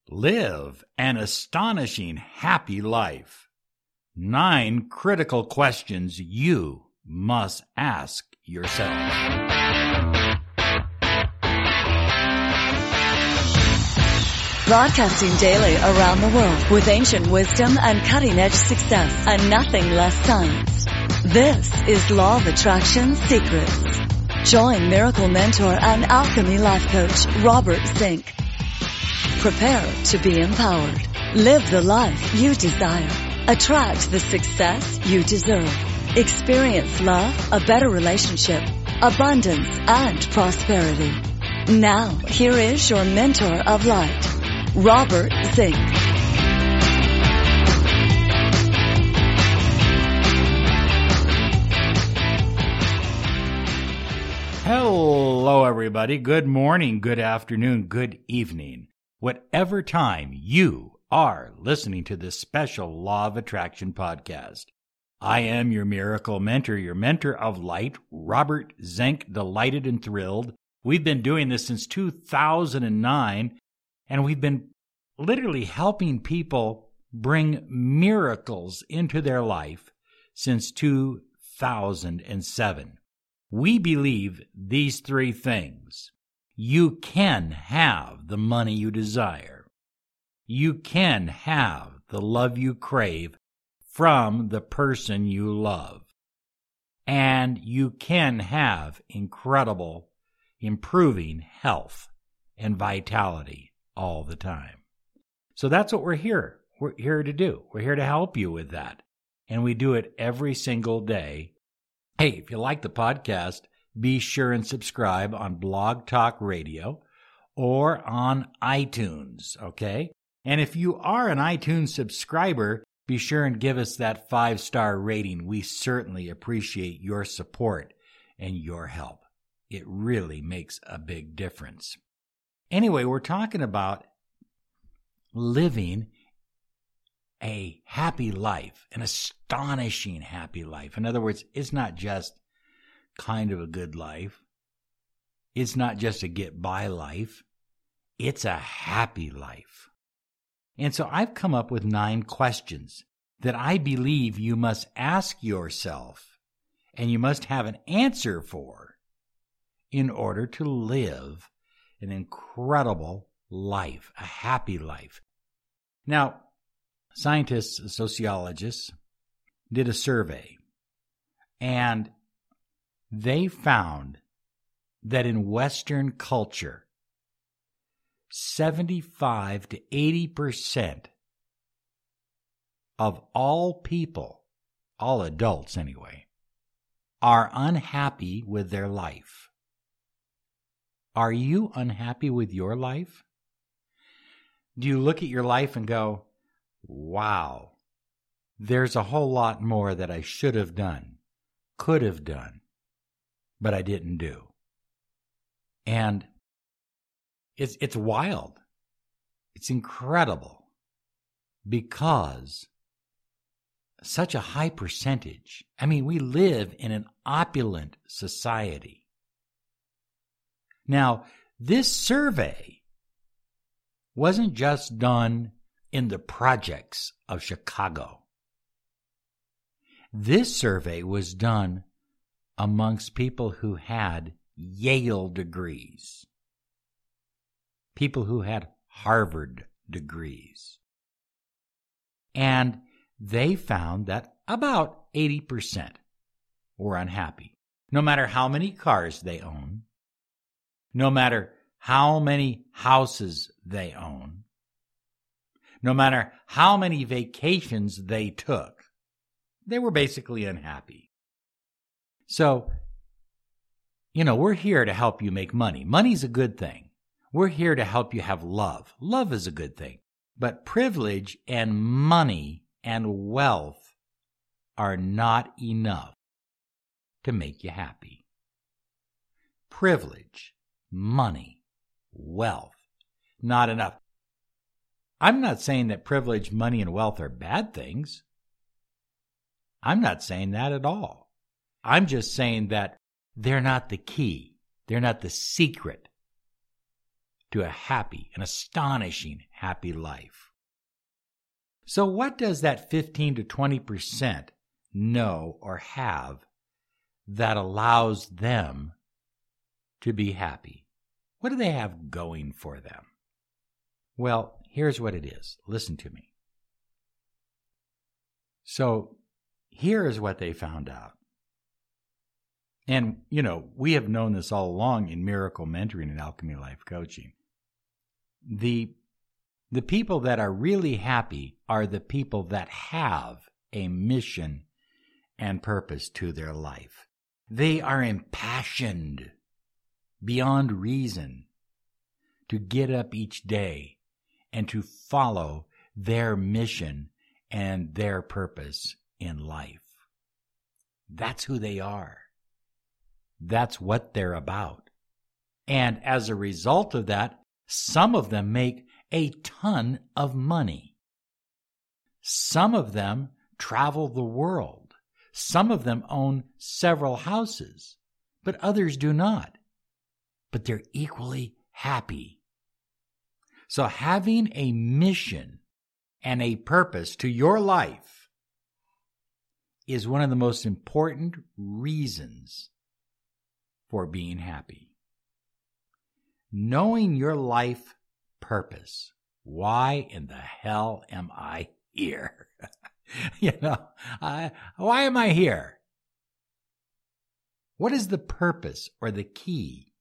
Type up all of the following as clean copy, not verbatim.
Live an astonishing, happy life. 9 critical questions you must ask yourself. Broadcasting daily around the world with ancient wisdom and cutting-edge success and nothing less science. This is Law of Attraction Secrets. Join miracle mentor and alchemy life coach Robert Zink. Prepare to be empowered. Live the life you desire. Attract the success you deserve. Experience love, a better relationship, abundance, and prosperity. Now, here is your mentor of light, Robert Zink. Hello, everybody. Good morning, good afternoon, good evening. Whatever time you are listening to this special Law of Attraction podcast. I am your miracle mentor, your mentor of light, Robert Zink, delighted and thrilled. We've been doing this since 2009, and we've been literally helping people bring miracles into their life since 2007. We believe these 3 things. You can have the money you desire. You can have the love you crave from the person you love. And you can have incredible, improving health and vitality all the time. So that's what we're here. We're here to do. We're here to help you with that. And we do it every single day. Hey, if you like the podcast, be sure and subscribe on Blog Talk Radio or on iTunes, okay? And if you are an iTunes subscriber, be sure and give us that 5-star rating. We certainly appreciate your support and your help. It really makes a big difference. Anyway, we're talking about living a happy life, an astonishing happy life. In other words, it's not just kind of a good life. It's not just a get-by life. It's a happy life. And so I've come up with 9 questions that I believe you must ask yourself and you must have an answer for in order to live an incredible life, a happy life. Now, scientists, sociologists did a survey, and they found that in Western culture, 75 to 80% of all people, all adults anyway, are unhappy with their life. Are you unhappy with your life? Do you look at your life and go, wow, there's a whole lot more that I should have done, could have done, but I didn't do? And it's wild. It's incredible because such a high percentage. I mean, we live in an opulent society. Now, this survey wasn't just done in the projects of Chicago. This survey was done amongst people who had Yale degrees, people who had Harvard degrees. And they found that about 80% were unhappy, no matter how many cars they own, no matter how many houses they own, no matter how many vacations they took. They were basically unhappy. So, we're here to help you make money. Money's a good thing. We're here to help you have love. Love is a good thing. But privilege and money and wealth are not enough to make you happy. Privilege, money, wealth, not enough. I'm not saying that privilege, money, and wealth are bad things. I'm not saying that at all. I'm just saying that they're not the key. They're not the secret to a happy, an astonishing happy life. So what does that 15 to 20% know or have that allows them to be happy? What do they have going for them? Well, here's what it is. Listen to me. So here is what they found out. And, we have known this all along in Miracle Mentoring and Alchemy Life Coaching. The people that are really happy are the people that have a mission and purpose to their life. They are impassioned beyond reason to get up each day and to follow their mission and their purpose in life. That's who they are. That's what they're about. And as a result of that, some of them make a ton of money. Some of them travel the world. Some of them own several houses, but others do not. But they're equally happy. So having a mission and a purpose to your life is one of the most important reasons for being happy. Knowing your life purpose. Why in the hell am I here? Why am I here? What is the purpose or the key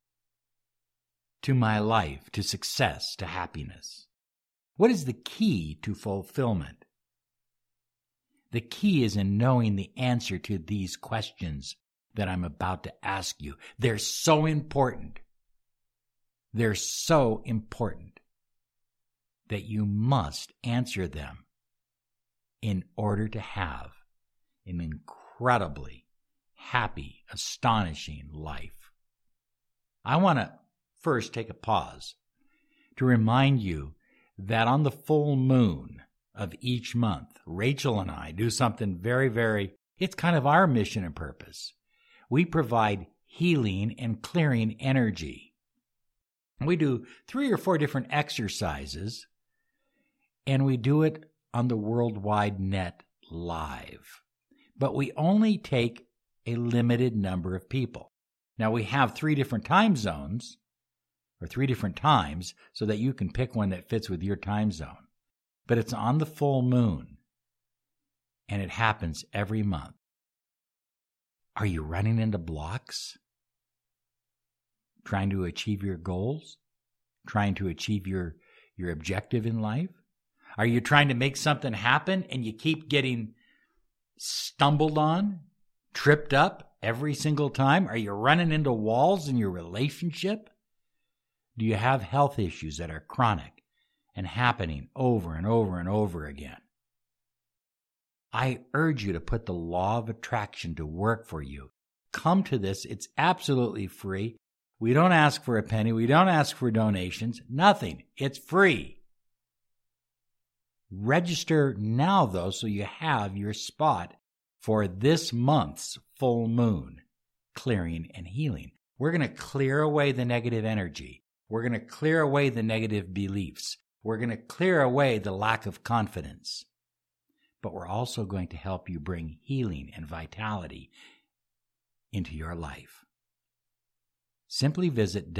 to my life, to success, to happiness? What is the key to fulfillment? The key is in knowing the answer to these questions that I'm about to ask you. They're so important. They're so important that you must answer them in order to have an incredibly happy, astonishing life. I want to first take a pause to remind you that on the full moon of each month, Rachel and I do something it's kind of our mission and purpose. We provide healing and clearing energy. We do 3 or 4 different exercises, and we do it on the worldwide net live. But we only take a limited number of people. Now, we have 3 different time zones, or 3 different times, so that you can pick one that fits with your time zone. But it's on the full moon, and it happens every month. Are you running into blocks? Trying to achieve your goals? Trying to achieve your objective in life? Are you trying to make something happen and you keep getting stumbled on, tripped up every single time? Are you running into walls in your relationship? Do you have health issues that are chronic and happening over and over and over again? I urge you to put the law of attraction to work for you. Come to this. It's absolutely free. We don't ask for a penny. We don't ask for donations. Nothing. It's free. Register now, though, so you have your spot for this month's full moon clearing and healing. We're going to clear away the negative energy. We're going to clear away the negative beliefs. We're going to clear away the lack of confidence. But we're also going to help you bring healing and vitality into your life. Simply visit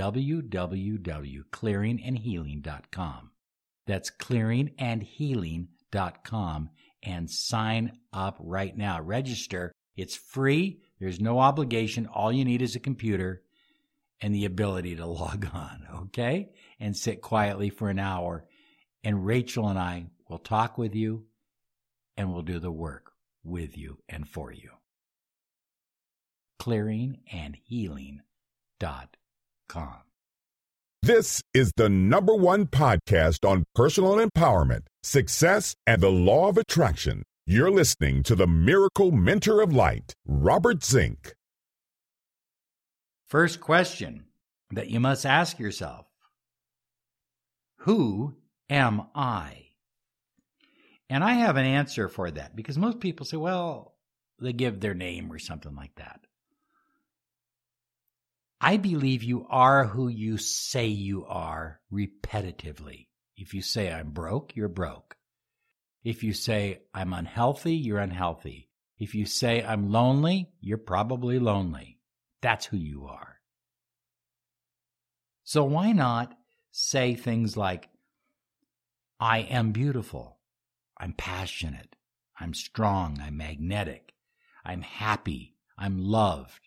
www.clearingandhealing.com. That's clearingandhealing.com and sign up right now. Register. It's free. There's no obligation. All you need is a computer and the ability to log on, okay? And sit quietly for an hour. And Rachel and I will talk with you and we'll do the work with you and for you. clearingandhealing.com. This is the #1 podcast on personal empowerment, success, and the law of attraction. You're listening to the Miracle Mentor of Light, Robert Zink. First question that you must ask yourself: who am I? And I have an answer for that, because most people say, well, they give their name or something like that. I believe you are who you say you are repetitively. If you say I'm broke, you're broke. If you say I'm unhealthy, you're unhealthy. If you say I'm lonely, you're probably lonely. That's who you are. So why not say things like, I am beautiful, I'm passionate, I'm strong, I'm magnetic, I'm happy, I'm loved.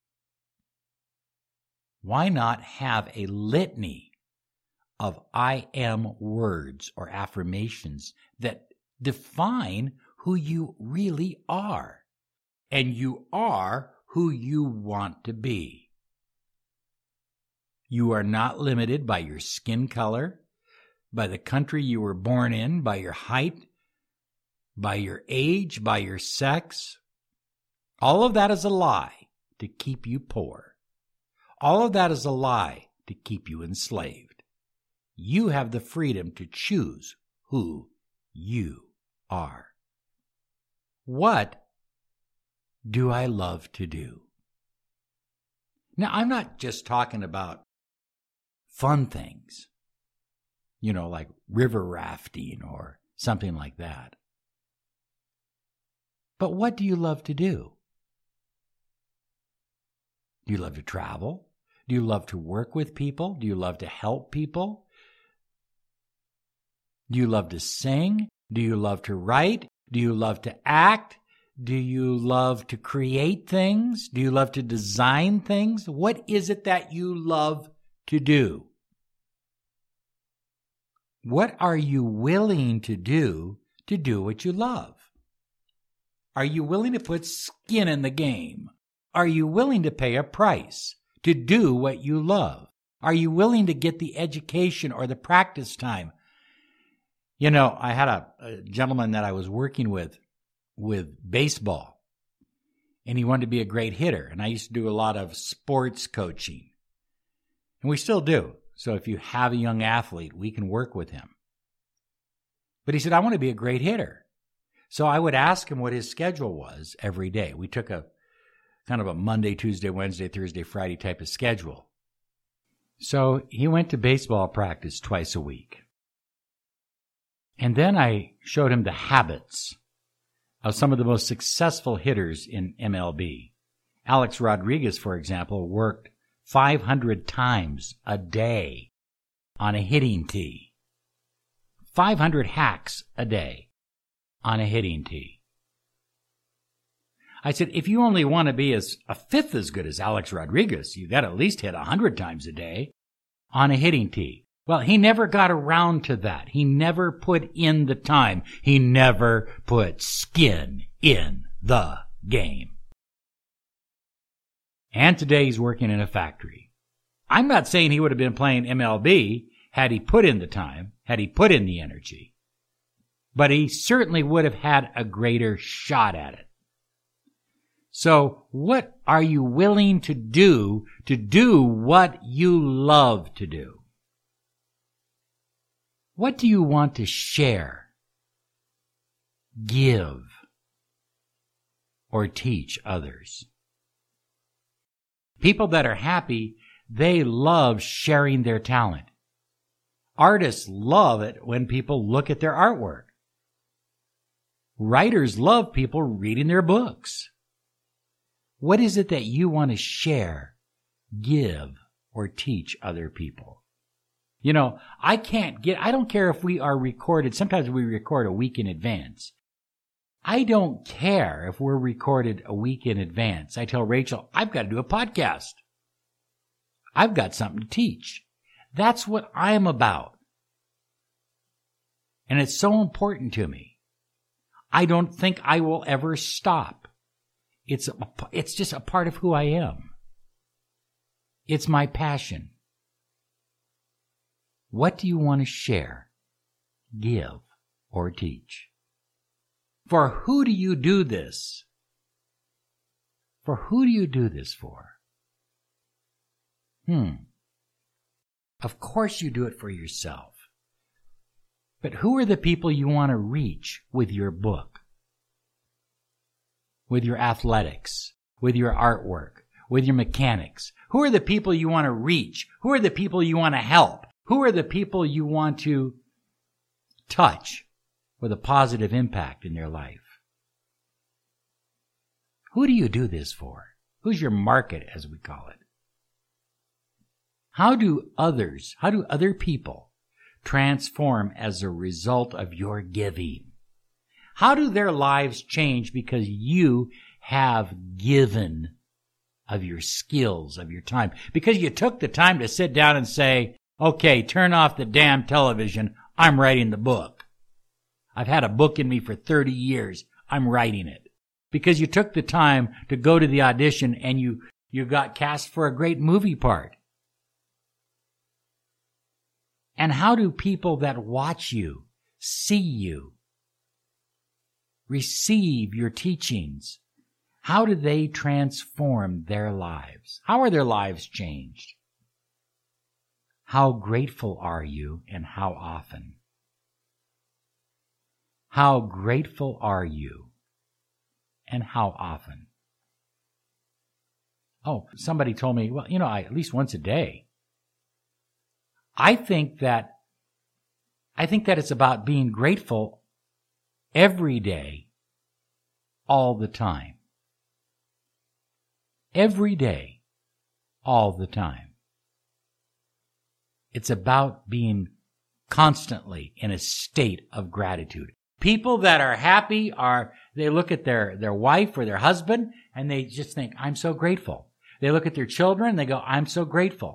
Why not have a litany of I am words or affirmations that define who you really are? And you are who you want to be. You are not limited by your skin color, by the country you were born in, by your height, by your age, by your sex. All of that is a lie to keep you poor. All of that is a lie to keep you enslaved. You have the freedom to choose who you are. What do I love to do? Now, I'm not just talking about fun things, like river rafting or something like that. But what do you love to do? Do you love to travel? Do you love to work with people? Do you love to help people? Do you love to sing? Do you love to write? Do you love to act? Do you love to create things? Do you love to design things? What is it that you love to do? What are you willing to do what you love? Are you willing to put skin in the game? Are you willing to pay a price to do what you love? Are you willing to get the education or the practice time? I had a gentleman that I was working with baseball, and he wanted to be a great hitter. And I used to do a lot of sports coaching, and we still do. So if you have a young athlete, we can work with him. But he said, I want to be a great hitter. So I would ask him what his schedule was every day. We took a kind of a Monday, Tuesday, Wednesday, Thursday, Friday type of schedule. So he went to baseball practice twice a week. And then I showed him the habits of some of the most successful hitters in MLB. Alex Rodriguez, for example, worked 500 times a day on a hitting tee. 500 hacks a day on a hitting tee. I said, if you only want to be a fifth as good as Alex Rodriguez, you got to at least hit 100 times a day on a hitting tee. Well, he never got around to that. He never put in the time. He never put skin in the game. And today he's working in a factory. I'm not saying he would have been playing MLB had he put in the time, had he put in the energy. But he certainly would have had a greater shot at it. So what are you willing to do what you love to do? What do you want to share, give, or teach others? People that are happy, they love sharing their talent. Artists love it when people look at their artwork. Writers love people reading their books. What is it that you want to share, give, or teach other people? I don't care if we are recorded. Sometimes we record a week in advance. I don't care if we're recorded a week in advance. I tell Rachel, I've got to do a podcast. I've got something to teach. That's what I'm about. And it's so important to me. I don't think I will ever stop. It's just a part of who I am. It's my passion. What do you want to share, give, or teach? For who do you do this? For who do you do this for? Of course you do it for yourself. But who are the people you want to reach with your book? With your athletics, with your artwork, with your mechanics? Who are the people you want to reach? Who are the people you want to help? Who are the people you want to touch with a positive impact in their life? Who do you do this for? Who's your market, as we call it? How do other people transform as a result of your giving? How do their lives change because you have given of your skills, of your time? Because you took the time to sit down and say, okay, turn off the damn television. I'm writing the book. I've had a book in me for 30 years. I'm writing it. Because you took the time to go to the audition and you got cast for a great movie part. And how do people that watch you, see you, receive your teachings, how do they transform their lives? How are their lives changed? How grateful are you and how often? How grateful are you and how often? Oh, somebody told me, well, at least once a day. I think that it's about being grateful every day, all the time. Every day, all the time. It's about being constantly in a state of gratitude. People that are happy they look at their wife or their husband and they just think, I'm so grateful. They look at their children and they go, I'm so grateful.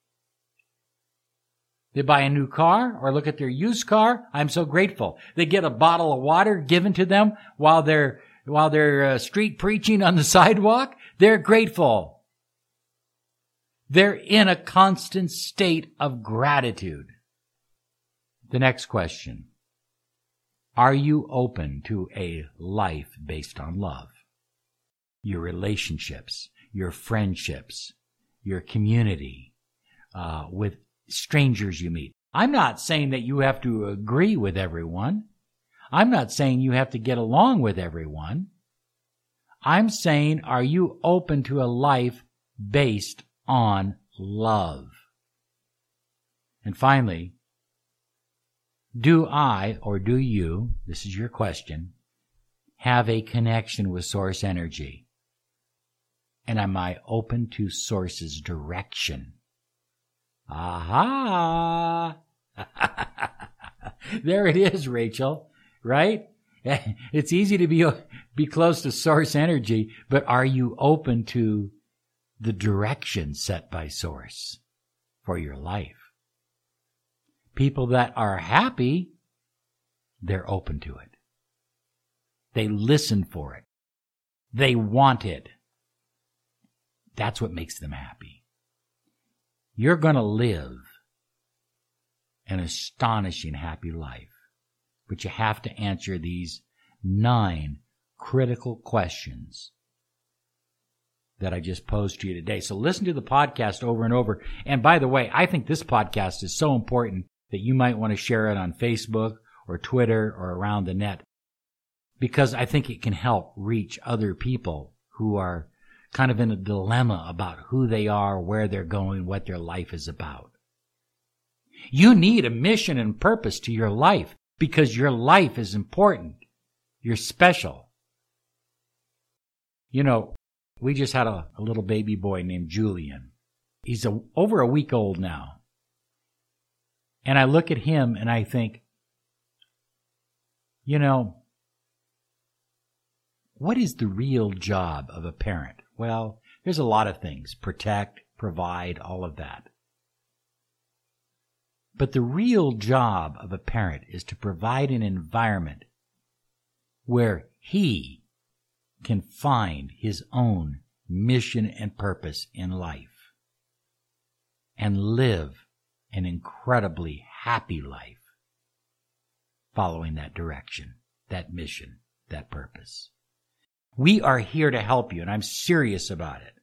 They buy a new car or look at their used car. I'm so grateful. They get a bottle of water given to them while they're street preaching on the sidewalk. They're grateful. They're in a constant state of gratitude. The next question. Are you open to a life based on love? Your relationships, your friendships, your community, with strangers you meet. I'm not saying that you have to agree with everyone. I'm not saying you have to get along with everyone. I'm saying, are you open to a life based on love? And finally, do I or do you, this is your question, have a connection with source energy? And am I open to source's direction? Aha! There it is, Rachel, right? It's easy to be close to source energy, but are you open to the direction set by source for your life? People that are happy, they're open to it. They listen for it. They want it. That's what makes them happy. You're going to live an astonishing happy life, but you have to answer these 9 critical questions that I just posed to you today. So listen to the podcast over and over. And by the way, I think this podcast is so important that you might want to share it on Facebook or Twitter or around the net, because I think it can help reach other people who are kind of in a dilemma about who they are, where they're going, what their life is about. You need a mission and purpose to your life because your life is important. You're special. We just had a little baby boy named Julian. He's over a week old now. And I look at him and I think, what is the real job of a parent? Well, there's a lot of things. Protect, provide, all of that. But the real job of a parent is to provide an environment where he can find his own mission and purpose in life and live an incredibly happy life following that direction, that mission, that purpose. We are here to help you, and I'm serious about it.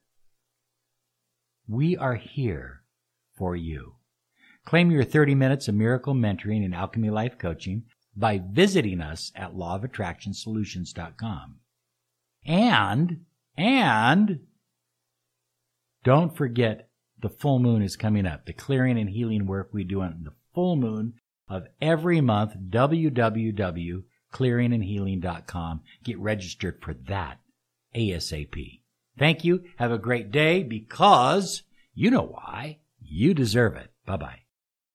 We are here for you. Claim your 30 minutes of miracle mentoring and Alchemy Life Coaching by visiting us at lawofattractionsolutions.com. And Don't forget, the full moon is coming up. The clearing and healing work we do on the full moon of every month, www.clearingandhealing.com. Get registered for that ASAP. Thank you. Have a great day, because you know why. You deserve it. Bye-bye.